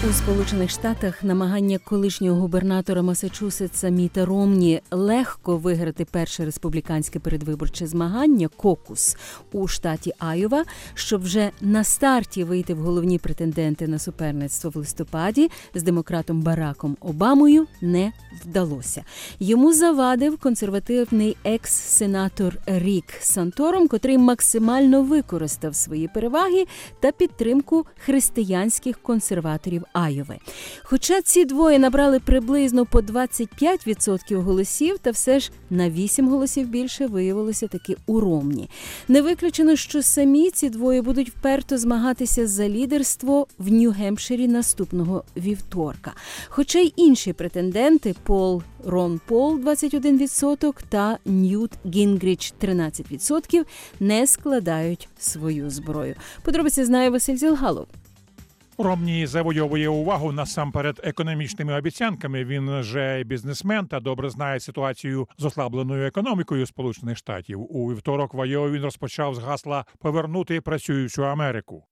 У Сполучених Штатах намагання колишнього губернатора Масачусетса Міта Ромні легко виграти перше республіканське передвиборче змагання «Кокус» у штаті Айова, щоб вже на старті вийти в головні претенденти на суперництво в листопаді з демократом Бараком Обамою, не вдалося. Йому завадив консервативний екс-сенатор Рік Санторум, котрий максимально використав свої переваги та підтримку християнських консерваторів Айови. Хоча ці двоє набрали приблизно по 25% голосів, та все ж на 8 голосів більше виявилося таки у Ромні. Не виключено, що самі ці двоє будуть вперто змагатися за лідерство в Нью-Гемпширі наступного вівторка. Хоча й інші претенденти Рон Пол 21% та Ньют Гінгріч 13% не складають свою зброю. Подробиці знає Василь Зілгалов. Ромні завойовує увагу насамперед економічними обіцянками. Він же бізнесмен та добре знає ситуацію з ослабленою економікою Сполучених Штатів. У вівторок в Айові він розпочав з гасла «Повернути працюючу Америку».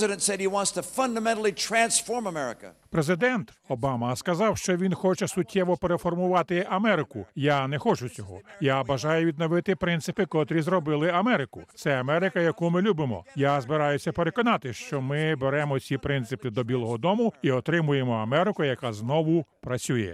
Президент Обама сказав, що він хоче суттєво переформувати Америку. Я не хочу цього. Я бажаю відновити принципи, котрі зробили Америку. Це Америка, яку ми любимо. Я збираюся переконати, що ми беремо ці принципи до Білого дому і отримуємо Америку, яка знову працює.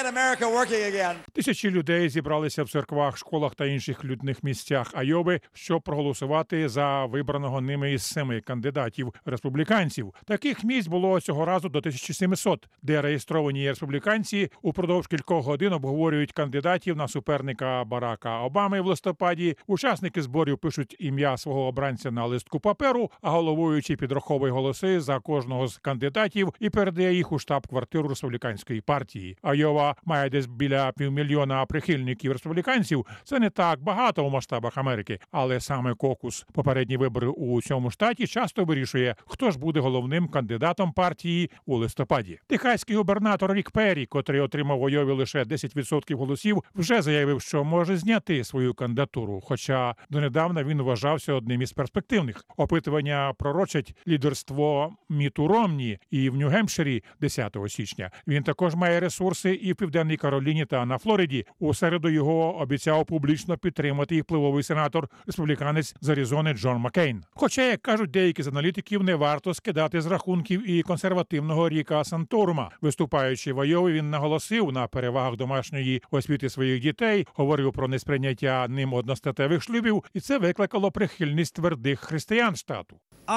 Тисячі людей зібралися в церквах, школах та інших людних місцях Айови, щоб проголосувати за вибраного ними із 7 кандидатів республіканців. Таких місць було цього разу до 1700, де реєстровані республіканці упродовж кількох годин обговорюють кандидатів на суперника Барака Обами в листопаді. Учасники зборів пишуть ім'я свого обранця на листку паперу, а головуючий підраховує голоси за кожного з кандидатів і передає їх у штаб-квартиру республіканської партії. Айова має десь біля 500 000 прихильників республіканців. Це не так багато у масштабах Америки, але саме кокус попередні вибори у цьому штаті часто вирішує, хто ж буде головним кандидатом партії у листопаді. Техаський губернатор Рік Перрі, котрий отримав в Айові лише 10% голосів, вже заявив, що може зняти свою кандидатуру, хоча донедавна він вважався одним із перспективних. Опитування пророчать лідерство Міту Ромні і в Нью-Гемпширі 10 січня. Він також має ресурси і в Південній Кароліні та на Флориді. У середу його обіцяв публічно підтримати і впливовий сенатор, республіканець з Аризони Джон Маккейн. Хоча, як кажуть деякі з аналітиків, не варто скидати з рахунків і консервативного Ріка Санторума. Виступаючи в Айові, він наголосив на перевагах домашньої освіти своїх дітей, говорив про несприйняття ним одностатевих шлюбів, і це викликало прихильність твердих християн штату.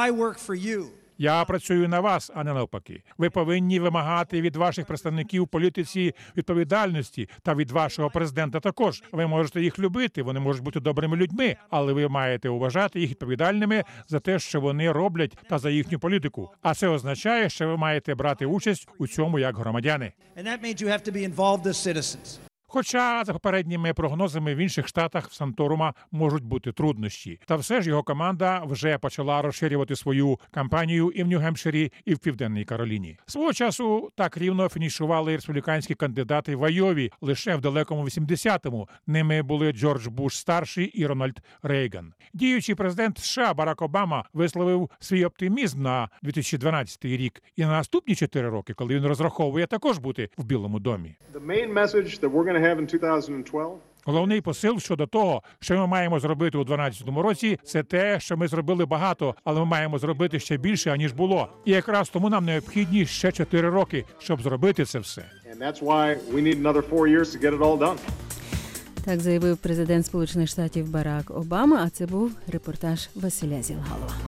Я працюю на вас, а не навпаки. Ви повинні вимагати від ваших представників в політиці відповідальності та від вашого президента також. Ви можете їх любити, вони можуть бути добрими людьми, але ви маєте вважати їх відповідальними за те, що вони роблять, та за їхню політику. А це означає, що ви маєте брати участь у цьому як громадяни. Хоча, за попередніми прогнозами, в інших штатах в Санторума можуть бути труднощі. Та все ж його команда вже почала розширювати свою кампанію і в Нью-Гемпширі, і в Південній Кароліні. Свого часу так рівно фінішували республіканські кандидати в Айові лише в далекому 80-му. Ними були Джордж Буш-старший і Рональд Рейган. Діючий президент США Барак Обама висловив свій оптимізм на 2012 рік і на наступні 4 роки, коли він розраховує також бути в Білому домі. Головний посил щодо того, що ми маємо зробити у 2012 році, це те, що ми зробили багато, але ми маємо зробити ще більше, аніж було. І якраз тому нам необхідні ще 4 роки, щоб зробити це все. Так заявив президент Сполучених Штатів Барак Обама, а це був репортаж Василя Зілгалова.